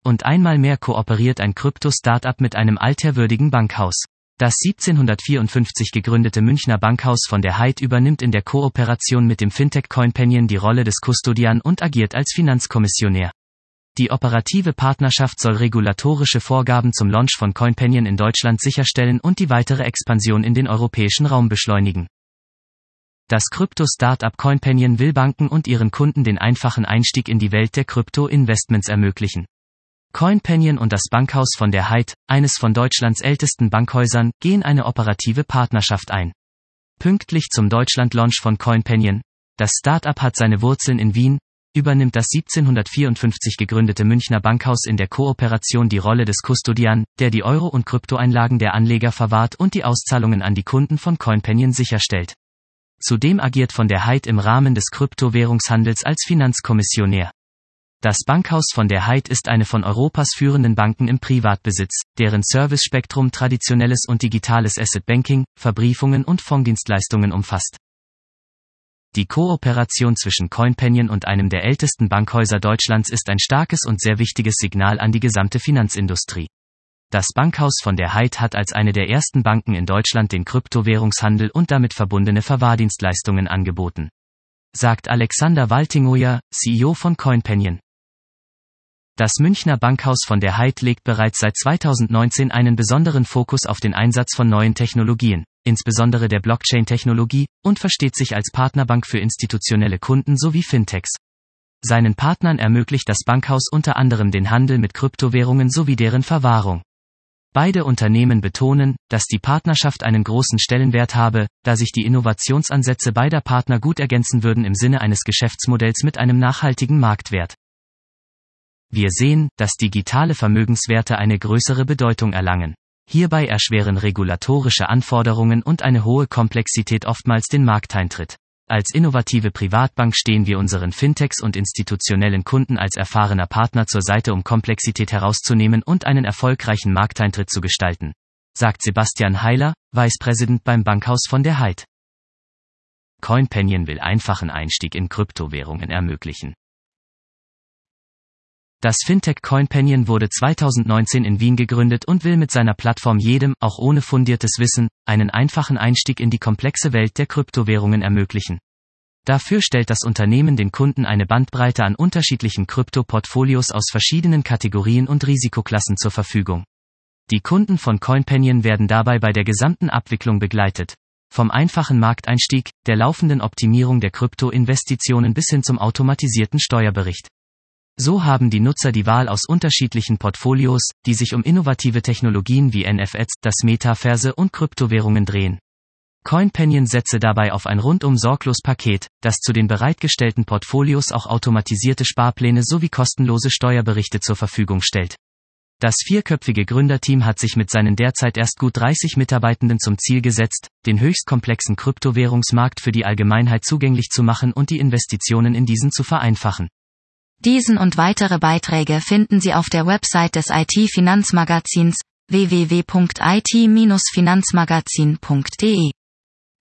Und einmal mehr kooperiert ein Krypto-Startup mit einem altherwürdigen Bankhaus. Das 1754 gegründete Münchner Bankhaus von der Heid übernimmt in der Kooperation mit dem Fintech CoinPanion die Rolle des Kustodian und agiert als Finanzkommissionär. Die operative Partnerschaft soll regulatorische Vorgaben zum Launch von CoinPanion in Deutschland sicherstellen und die weitere Expansion in den europäischen Raum beschleunigen. Das Krypto-Startup CoinPanion will Banken und ihren Kunden den einfachen Einstieg in die Welt der Krypto-Investments ermöglichen. CoinPanion und das Bankhaus von der Heid, eines von Deutschlands ältesten Bankhäusern, gehen eine operative Partnerschaft ein. Pünktlich zum Deutschland-Launch von CoinPanion, das Startup hat seine Wurzeln in Wien, übernimmt das 1754 gegründete Münchner Bankhaus in der Kooperation die Rolle des Kustodian, der die Euro- und Kryptoeinlagen der Anleger verwahrt und die Auszahlungen an die Kunden von CoinPanion sicherstellt. Zudem agiert von der Heid im Rahmen des Kryptowährungshandels als Finanzkommissionär. Das Bankhaus von der Heid ist eine von Europas führenden Banken im Privatbesitz, deren Servicespektrum traditionelles und digitales Asset Banking, Verbriefungen und Fondsdienstleistungen umfasst. Die Kooperation zwischen CoinPanion und einem der ältesten Bankhäuser Deutschlands ist ein starkes und sehr wichtiges Signal an die gesamte Finanzindustrie. Das Bankhaus von der Heid hat als eine der ersten Banken in Deutschland den Kryptowährungshandel und damit verbundene Verwahrdienstleistungen angeboten. Sagt Alexander Waltingoyer, CEO von CoinPanion. Das Münchner Bankhaus von der Heid legt bereits seit 2019 einen besonderen Fokus auf den Einsatz von neuen Technologien, insbesondere der Blockchain-Technologie, und versteht sich als Partnerbank für institutionelle Kunden sowie Fintechs. Seinen Partnern ermöglicht das Bankhaus unter anderem den Handel mit Kryptowährungen sowie deren Verwahrung. Beide Unternehmen betonen, dass die Partnerschaft einen großen Stellenwert habe, da sich die Innovationsansätze beider Partner gut ergänzen würden im Sinne eines Geschäftsmodells mit einem nachhaltigen Marktwert. Wir sehen, dass digitale Vermögenswerte eine größere Bedeutung erlangen. Hierbei erschweren regulatorische Anforderungen und eine hohe Komplexität oftmals den Markteintritt. Als innovative Privatbank stehen wir unseren Fintechs und institutionellen Kunden als erfahrener Partner zur Seite, um Komplexität herauszunehmen und einen erfolgreichen Markteintritt zu gestalten, sagt Sebastian Heiler, Vice President beim Bankhaus von der Heid. CoinPanion will einfachen Einstieg in Kryptowährungen ermöglichen. Das Fintech CoinPanion wurde 2019 in Wien gegründet und will mit seiner Plattform jedem, auch ohne fundiertes Wissen, einen einfachen Einstieg in die komplexe Welt der Kryptowährungen ermöglichen. Dafür stellt das Unternehmen den Kunden eine Bandbreite an unterschiedlichen Krypto-Portfolios aus verschiedenen Kategorien und Risikoklassen zur Verfügung. Die Kunden von CoinPanion werden dabei bei der gesamten Abwicklung begleitet. Vom einfachen Markteinstieg, der laufenden Optimierung der Krypto-Investitionen bis hin zum automatisierten Steuerbericht. So haben die Nutzer die Wahl aus unterschiedlichen Portfolios, die sich um innovative Technologien wie NFTs, das Metaverse und Kryptowährungen drehen. CoinPanion setze dabei auf ein rundum sorglos Paket, das zu den bereitgestellten Portfolios auch automatisierte Sparpläne sowie kostenlose Steuerberichte zur Verfügung stellt. Das vierköpfige Gründerteam hat sich mit seinen derzeit erst gut 30 Mitarbeitenden zum Ziel gesetzt, den höchst komplexen Kryptowährungsmarkt für die Allgemeinheit zugänglich zu machen und die Investitionen in diesen zu vereinfachen. Diesen und weitere Beiträge finden Sie auf der Website des IT-Finanzmagazins www.it-finanzmagazin.de.